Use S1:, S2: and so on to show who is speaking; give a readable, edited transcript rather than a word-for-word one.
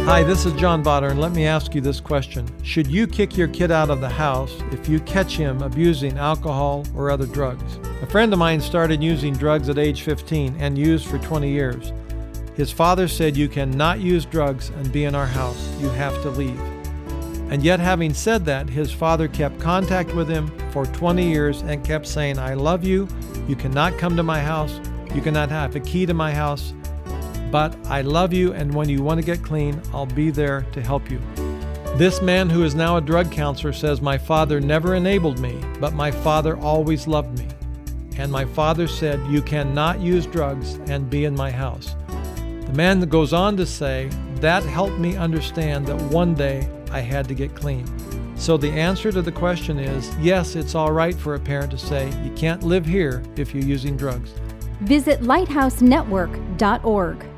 S1: Hi, this is John Botter, and let me ask you this question. Should you kick your kid out of the house if you catch him abusing alcohol or other drugs? A friend of mine started using drugs at age 15 and used for 20 years. His father said, "You cannot use drugs and be in our house. You have to leave." And yet, having said that, his father kept contact with him for 20 years and kept saying, "I love you. You cannot come to my house. You cannot have a key to my house. But I love you, and when you want to get clean, I'll be there to help you." This man, who is now a drug counselor, says, "My father never enabled me, but my father always loved me. And my father said, 'You cannot use drugs and be in my house.'" The man goes on to say, "That helped me understand that one day I had to get clean." So the answer to the question is, yes, it's all right for a parent to say, "You can't live here if you're using drugs."
S2: Visit lighthousenetwork.org.